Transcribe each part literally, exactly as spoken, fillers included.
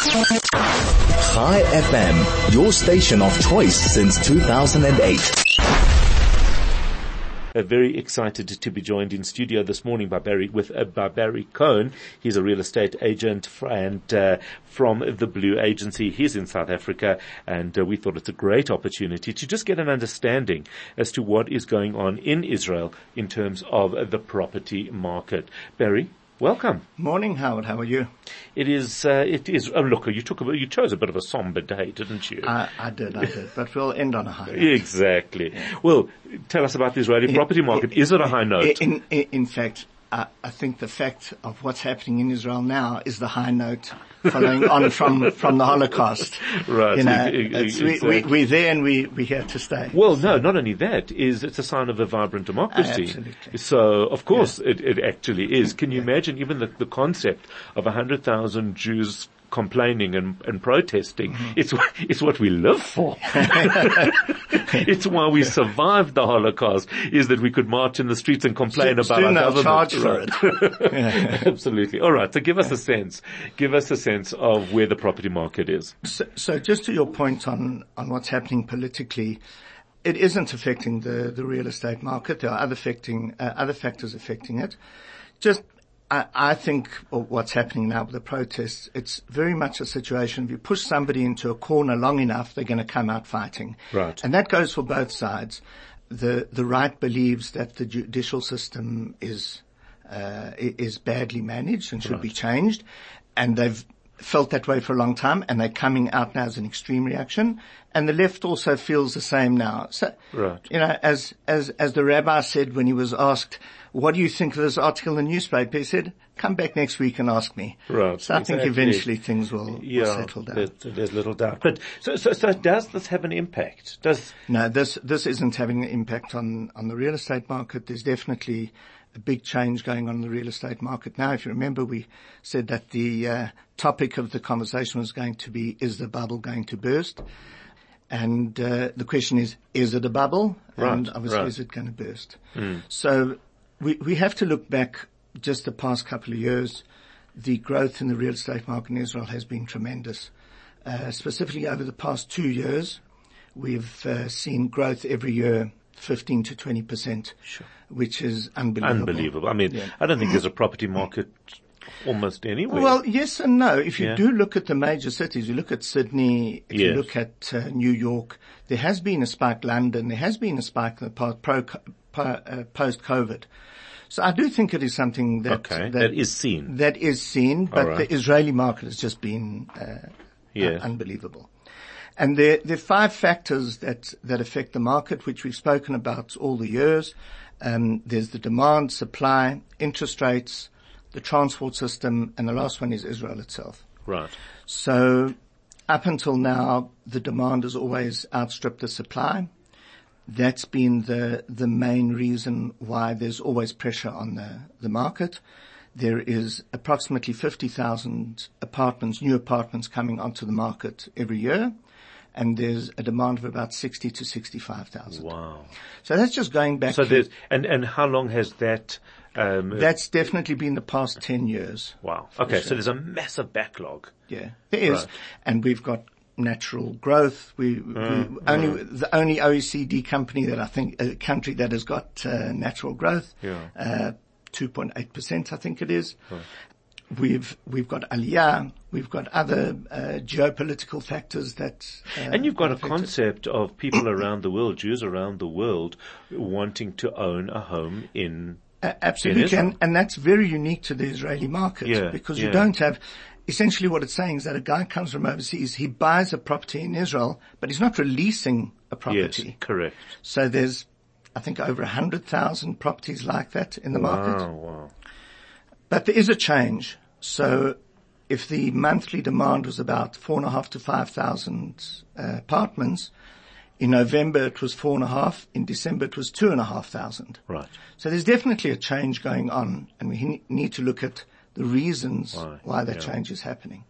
Chai F M, your station of choice since two thousand eight. Uh, very excited to be joined in studio this morning by Barry, with uh, by Barry Cohen. He's a real estate agent and uh, from the Blue Agency. He's in South Africa, and uh, we thought it's a great opportunity to just get an understanding as to what is going on in Israel in terms of uh, the property market. Barry, welcome. Morning, Howard. How are you? It is. Uh, it is. Oh, look, you took a, you chose a bit of a somber day, didn't you? I, I did. I did. But we'll end on a high note. Exactly. Yeah. Well, tell us about the Israeli property market. Is it a high note? In, in, in fact, I, I think the fact of what's happening in Israel now is the high note following on from, from the Holocaust. Right. You know, it's, we, we, we're there and we, we're here to stay. Well, no, not only that, is it's a sign of a vibrant democracy. Uh, absolutely. So, of course, yeah. it, it actually is. Can you yeah. imagine even the, the concept of a hundred thousand Jews complaining and, and protesting? Mm-hmm. It's, it's what we live for. It's why we survived the Holocaust, is that we could march in the streets and complain Still, about our government. Charge for it. Yeah. Absolutely. All right. So give us a sense. Give us a sense of where the property market is. So, so just to your point on, on what's happening politically, it isn't affecting the, the real estate market. There are other affecting, uh, other factors affecting it. Just, I, I think what's happening now with the protests, it's very much a situation. If you push somebody into a corner long enough, they're going to come out fighting. Right. And that goes for both sides. The, the right believes that the judicial system is, uh, is badly managed and should right. be changed. And they've felt that way for a long time, and they're coming out now as an extreme reaction. And the left also feels the same now. So, right. you know, as, as, as the rabbi said when he was asked, what do you think of this article in the newspaper? He said, come back next week and ask me. Right. So I exactly. think eventually things will, yeah, will settle down. There's, there's little doubt. But so, so, so does this have an impact? Does No, this, this isn't having an impact on, on the real estate market. There's definitely a big change going on in the real estate market now. If you remember, we said that the uh, topic of the conversation was going to be, is the bubble going to burst? And uh, the question is, is it a bubble? Right, and obviously, right. is it going to burst? Mm. So we, we have to look back just the past couple of years. The growth in the real estate market in Israel has been tremendous. Uh, specifically over the past two years, we've uh, seen growth every year, fifteen to twenty percent, sure. which is unbelievable. Unbelievable. I mean, yeah. I don't think there's a property market almost anywhere. Well, yes and no. If you yeah. do look at the major cities, you look at Sydney, if yes. you look at uh, New York, there has been a spike. London, there has been a spike in the past, pro, pro, uh, post-COVID. So I do think it is something that, okay. that, that is seen. That is seen, but right. the Israeli market has just been uh, yes. uh, unbelievable. And there, there are five factors that, that affect the market, which we've spoken about all the years. Um, there's the demand, supply, interest rates, the transport system, and the last one is Israel itself. Right. So up until now, the demand has always outstripped the supply. That's been the, the main reason why there's always pressure on the, the market. There is approximately fifty thousand apartments, new apartments coming onto the market every year. And there's a demand of about sixty to sixty-five thousand. Wow. So that's just going back so to... there's, and, and how long has that... Um, that's definitely been the past ten years. Wow. Okay, sure. so there's a massive backlog. Yeah, there is. Right. And we've got natural growth. We, mm, we only, mm. the only O E C D company that I think, a country that has got uh, natural growth. Yeah. Uh, two point eight percent I think it is. Right. We've, we've got Aliyah, we've got other, uh, geopolitical factors that, uh, and you've got a affected. concept of people around the world, Jews around the world, wanting to own a home in, uh, absolutely. in and, and that's very unique to the Israeli market yeah, because yeah. you don't have, essentially what it's saying is that a guy comes from overseas, he buys a property in Israel, but he's not releasing a property. Yes, correct. So there's, I think, over a hundred thousand properties like that in the wow, market. Wow. But there is a change. So if the monthly demand was about four and a half to five thousand uh, apartments, in November it was four and a half. In December it was two and a half thousand. Right. So there's definitely a change going on, and we need to look at the reasons right. why that yeah. change is happening.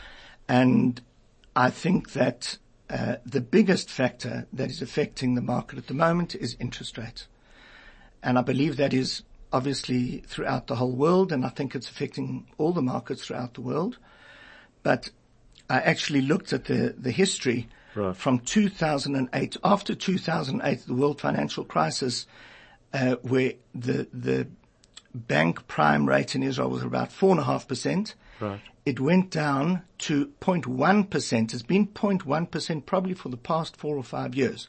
And I think that uh, the biggest factor that is affecting the market at the moment is interest rates. And I believe that is obviously throughout the whole world, and I think it's affecting all the markets throughout the world. But I actually looked at the, the history Right. from two thousand eight. After two thousand eight, the world financial crisis, uh, where the, the bank prime rate in Israel was about four and a half percent. Right. It went down to zero point one percent. It's been zero point one percent probably for the past four or five years.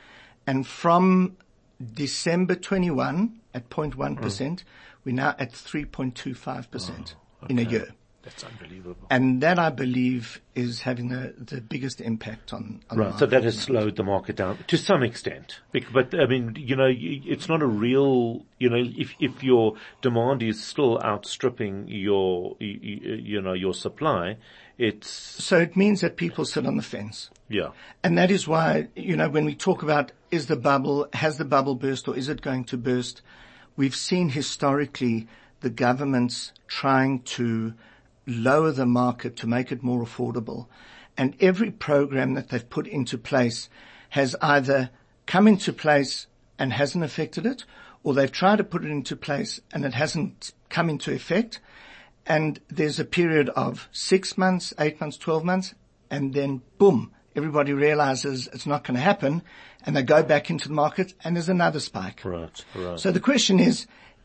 And from December twenty-one at zero point one percent, mm. we're now at three point two five percent oh, okay. in a year. That's unbelievable. And that, I believe, is having the, the biggest impact on, on right. the market. So that has slowed the market down to some extent. But, I mean, you know, it's not a real, you know, if, if your demand is still outstripping your, you know, your supply, it's... So it means that people sit on the fence. Yeah. And that is why, you know, when we talk about is the bubble, has the bubble burst or is it going to burst, we've seen historically the governments trying to lower the market to make it more affordable. And every program that they've put into place has either come into place and hasn't affected it, or they've tried to put it into place and it hasn't come into effect. And there's a period of six months, eight months, twelve months, and then boom, everybody realizes it's not going to happen, and they go back into the market and there's another spike. Right, right. So the question is,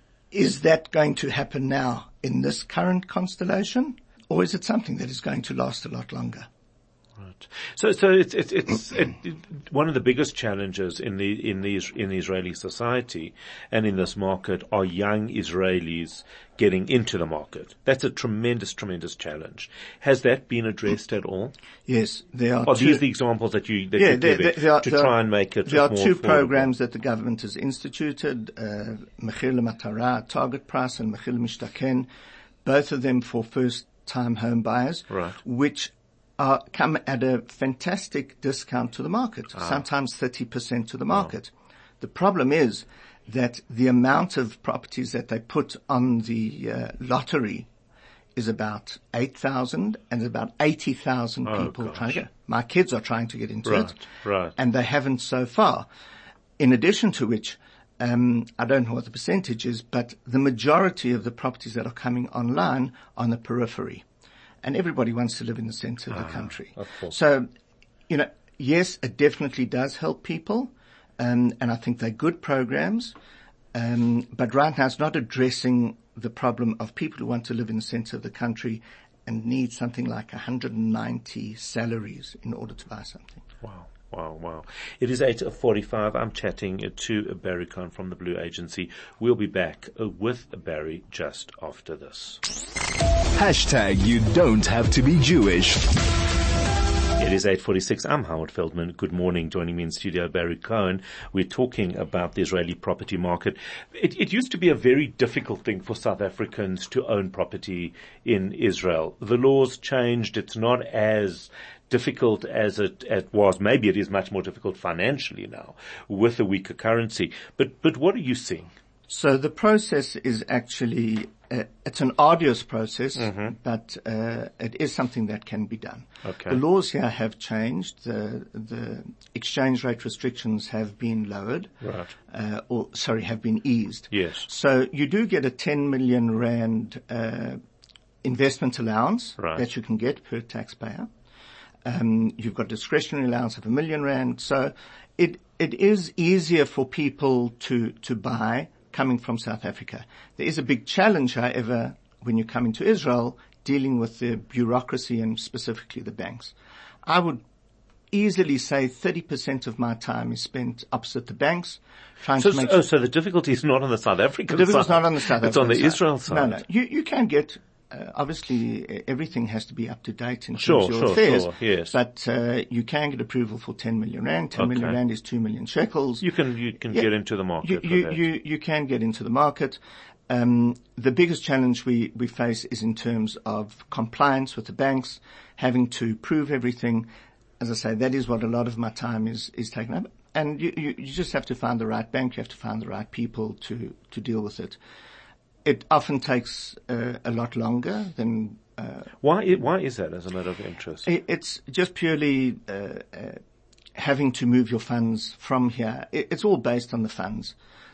is that going to happen now in this current constellation, or is it something that is going to last a lot longer? Right. So, so it's it's it's it, one of the biggest challenges in the in the in Israeli society and in this market are young Israelis getting into the market. That's a tremendous, tremendous challenge. Has that been addressed at all? Yes, there are. Are two, these the examples that you that yeah, you're there, giving there, there to there try are, and make it There are more two affordable? programs that the government has instituted: uh, Mechir Lematara, Target Price, and Mechir Mishtaken. Both of them for first-time home buyers, right. which are come at a fantastic discount to the market, ah. sometimes thirty percent to the market. Wow. The problem is that the amount of properties that they put on the uh, lottery is about eight thousand, and about eighty thousand oh, people gosh. trying to get. My kids are trying to get into right, it, right. and they haven't so far. In addition to which, um, I don't know what the percentage is, but the majority of the properties that are coming online are on the periphery. And everybody wants to live in the center of the ah, country. Of course. So, you know, yes, it definitely does help people. Um, and I think they're good programs. Um, but right now it's not addressing the problem of people who want to live in the center of the country and need something like one hundred ninety salaries in order to buy something. Wow. Wow, wow. It is eight forty-five. I'm chatting to Barry Cohen from the Blue Agency. We'll be back with Barry just after this. Hashtag you don't have to be Jewish. It is eight forty-six. I'm Howard Feldman. Good morning. Joining me in studio, Barry Cohen. We're talking about the Israeli property market. It, it used to be a very difficult thing for South Africans to own property in Israel. The laws changed. It's not as difficult as it, it was. Maybe it is much more difficult financially now with a weaker currency. But, but what are you seeing? So the process is actually, uh, it's an arduous process, mm-hmm. but uh, it is something that can be done. Okay. The laws here have changed. The, the exchange rate restrictions have been lowered. Right. Uh, or, sorry, have been eased. Yes. So you do get a ten million rand uh, investment allowance right. that you can get per taxpayer. Um, you've got discretionary allowance of a million rand. So it, it is easier for people to, to buy coming from South Africa. There is a big challenge, however, when you come into Israel, dealing with the bureaucracy and specifically the banks. I would easily say thirty percent of my time is spent opposite the banks, trying so, to make Oh, so the difficulty is not on the South African the difficulty side. is not on the South African It's on the side. Israel side. No, no. You, you can get, uh, obviously, everything has to be up to date in sure, terms of your sure, affairs. Sure, yes. But, uh, you can get approval for ten million rand. ten okay. million rand is two million shekels. You can, you can yeah, get into the market. You, you, you, you can get into the market. Um, the biggest challenge we, we face is in terms of compliance with the banks, having to prove everything. As I say, that is what a lot of my time is, is taken up. And you, you, you just have to find the right bank. You have to find the right people to, to deal with it. It often takes uh, a lot longer than, uh, why, why is that as a matter of interest? It, it's just purely, uh, uh, having to move your funds from here. It, it's all based on the funds.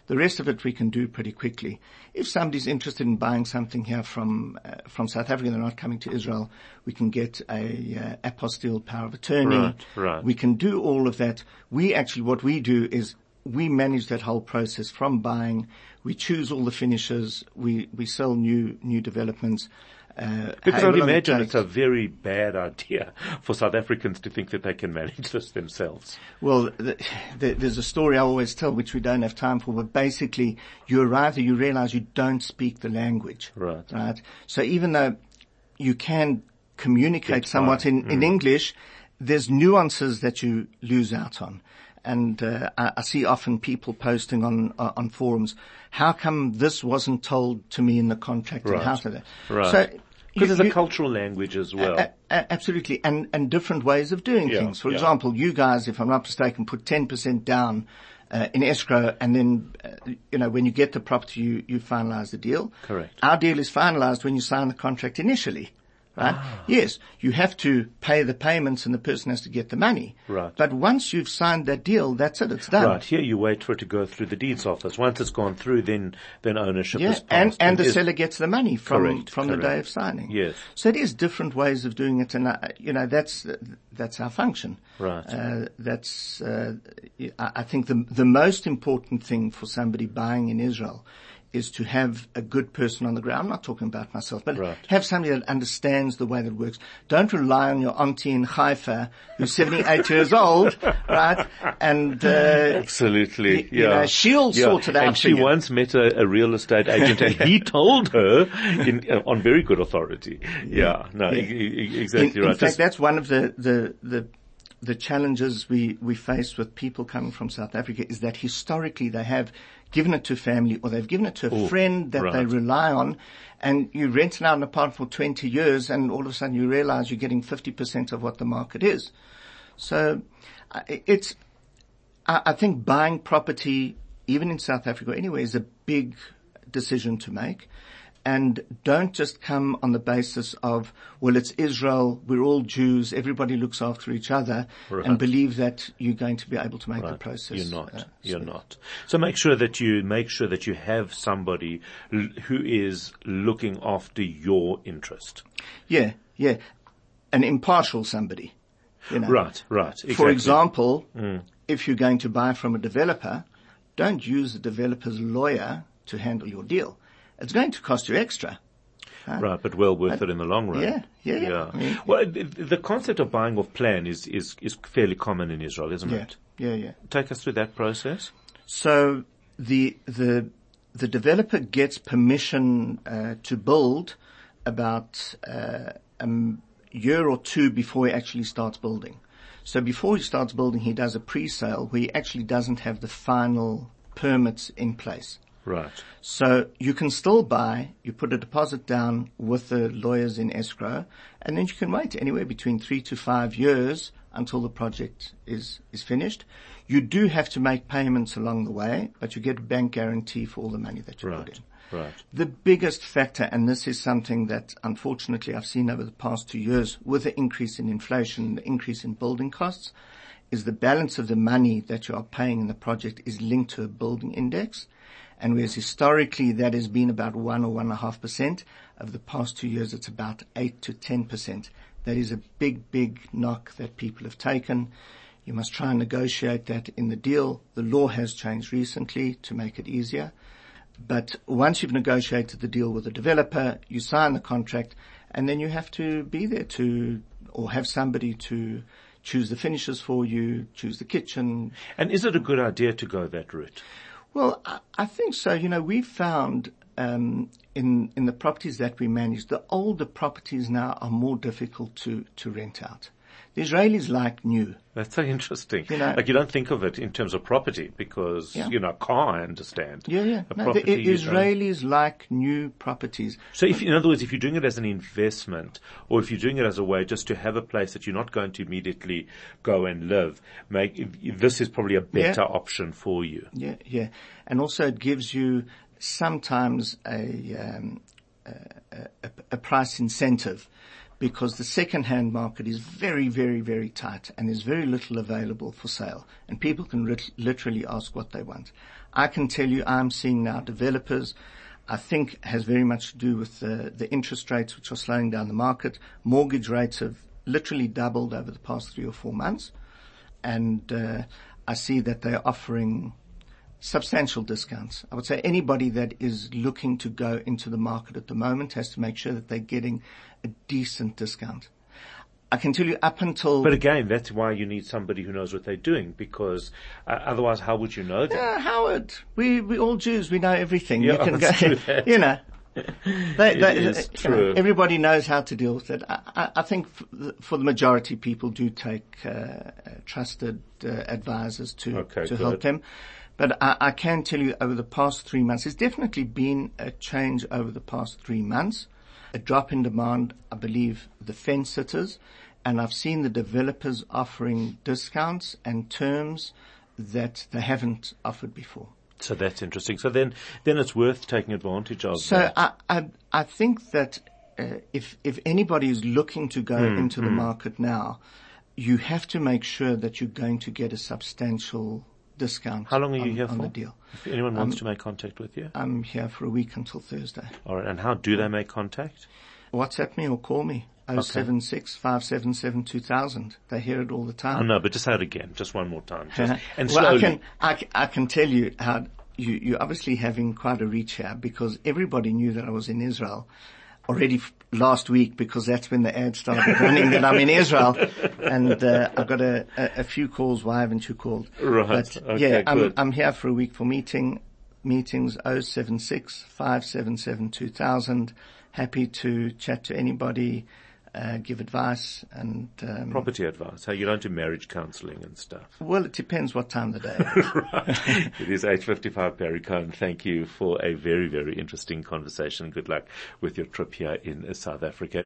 The rest of it we can do pretty quickly. If somebody's interested in buying something here from uh, from South Africa, they're not coming to Israel, we can get a uh, apostille power of attorney. Right, right. We can do all of that. We actually, what we do is we manage that whole process from buying. We choose all the finishes. We we sell new new developments. Uh, because I would however long it imagine takes. it's a very bad idea for South Africans to think that they can manage this themselves. Well, the, the, there's a story I always tell, which we don't have time for, but basically you arrive there, you realize you don't speak the language. Right. Right? So even though you can communicate Get somewhat by. in, in Mm. English, there's nuances that you lose out on. And uh, I, I see often people posting on uh, on forums, how come this wasn't told to me in the contract Right. and how to that? Right. So Because you- there's a you- cultural language as well. a- a- absolutely, and, and different ways of doing Yeah, things. For yeah. example, you guys, if I'm not mistaken, put ten percent down uh, in escrow, and then, uh, you know, when you get the property, you, you finalize the deal. Correct. Our deal is finalized when you sign the contract initially. Right? Ah. Yes, you have to pay the payments and the person has to get the money. Right. But once you've signed that deal, that's it, it's done. Right. Here you wait for it to go through the deeds office. Once it's gone through, then, then ownership Yeah, is passed. and, and the is- seller gets the money from, Correct, from the correct. day of signing. Yes. So it is different ways of doing it, and, uh, you know, that's, uh, that's our function. Right. Uh, that's, uh, I I think the, the most important thing for somebody buying in Israel is to have a good person on the ground. I'm not talking about myself, but Right. have somebody that understands the way that works. Don't rely on your auntie in Haifa who's seventy-eight years old, right? And, uh, Absolutely. y- you yeah. know, she'll yeah. sort it out And for she you. once met a, a real estate agent and he told her in, uh, on very good authority. Yeah. No, Yeah. e- e- exactly in, right. In fact, Just- that's one of the, the, the, the challenges we, we face with people coming from South Africa is that historically they have given it to family or they've given it to a Oh, friend that right. they rely on, and you rent out an apartment for twenty years and all of a sudden you realize you're getting fifty percent of what the market is. So uh, it's, I I think buying property, even in South Africa anyway, is a big decision to make. And don't just come on the basis of, well, it's Israel, we're all Jews, everybody looks after each other, Right. and believe that you're going to be able to make the Right. process. You're not. uh, You're smooth. not. So make sure that you make sure that you have somebody l- who is looking after your interest. Yeah, yeah. An impartial somebody. You know. Right. Right. Exactly. For example, Mm. if you're going to buy from a developer, don't use the developer's lawyer to handle your deal. It's going to cost you extra. Right, but well worth it in the long run. Yeah, yeah, yeah. I mean- well, the, the concept of buying off plan is, is, is fairly common in Israel, isn't Yeah, it? yeah, yeah. Take us through that process. So the the the developer gets permission uh, to build about uh, a m- year or two before he actually starts building. So before he starts building, he does a pre-sale where he actually doesn't have the final permits in place. Right. So you can still buy, you put a deposit down with the lawyers in escrow, and then you can wait anywhere between three to five years until the project is, is finished. You do have to make payments along the way, but you get a bank guarantee for all the money that you put Right. in. Right. The biggest factor, and this is something that unfortunately I've seen over the past two years with the increase in inflation, the increase in building costs, is the balance of the money that you are paying in the project is linked to a building index. And whereas historically that has been about one or one and a half percent, over the past two years it's about eight to ten percent. That is a big, big knock that people have taken. You must try and negotiate that in the deal. The law has changed recently to make it easier. But once you've negotiated the deal with the developer, you sign the contract, and then you have to be there to, or have somebody to choose the finishes for you, choose the kitchen. And is it a good idea to go that route? Well, I, I think so. You know, we've found um, in in the properties that we manage, the older properties now are more difficult to to rent out. The Israelis like new. That's so interesting. You know- like you don't think of it in terms of property because, Yeah. you know, a car, I understand. Yeah, yeah. A No, the property I- you don't. Israelis like new properties. So if, in other words, if you're doing it as an investment or if you're doing it as a way just to have a place that you're not going to immediately go and live, make, this is probably a better Yeah. option for you. Yeah, yeah. And also it gives you sometimes a, um, a, a, a price incentive because the second-hand market is very, very, very tight and there's very little available for sale and people can rit- literally ask what they want. I can tell you I'm seeing now developers, I think has very much to do with the, the interest rates which are slowing down the market. Mortgage rates have literally doubled over the past three or four months. And uh, I see that they're offering substantial discounts. I would say anybody that is looking to go into the market at the moment has to make sure that they're getting a decent discount. I can tell you up until... But again, that's why you need somebody who knows what they're doing, because uh, otherwise how would you know that? Uh, Howard, we, we all Jews, we know everything. Yeah, you can that's go, true. you know. They, they, It is you true. know, everybody knows how to deal with it. I, I, I think f- for the majority, people do take uh, trusted uh, advisors to Okay, to good. help them. But I, I can tell you over the past three months, there's definitely been a change over the past three months. A drop in demand, I believe, the fence sitters, and I've seen the developers offering discounts and terms that they haven't offered before. So that's interesting. So then, then it's worth taking advantage of So that. I, I, I think that uh, if if anybody is looking to go Mm, into the market now, you have to make sure that you're going to get a substantial discount. How long are you on, here on for? the deal? If anyone wants to make contact with you. I'm here for a week until Thursday. All right. And how do they make contact? WhatsApp me or call me. oh seven six, five seven seven, two thousand. They hear it all the time. Oh, no, but just say it again. Just one more time. Just, and well, slowly. I can, I, c- I can tell you how you, you're obviously having quite a reach here, because everybody knew that I was in Israel already f- last week, because that's when the ad started running that I'm in Israel. And, uh, I got a, a, a few calls. Why haven't you called? Right. But, Okay, yeah, I'm, good. I'm here for a week for meeting, meetings oh seven six, five seven seven, two thousand. Happy to chat to anybody. Uh, give advice and, um, Property advice. How you don't do marriage counselling and stuff. well, it depends what time of the day. Right. It is eight fifty-five, Barry Cohen. Thank you for a very, very interesting conversation. Good luck with your trip here in South Africa.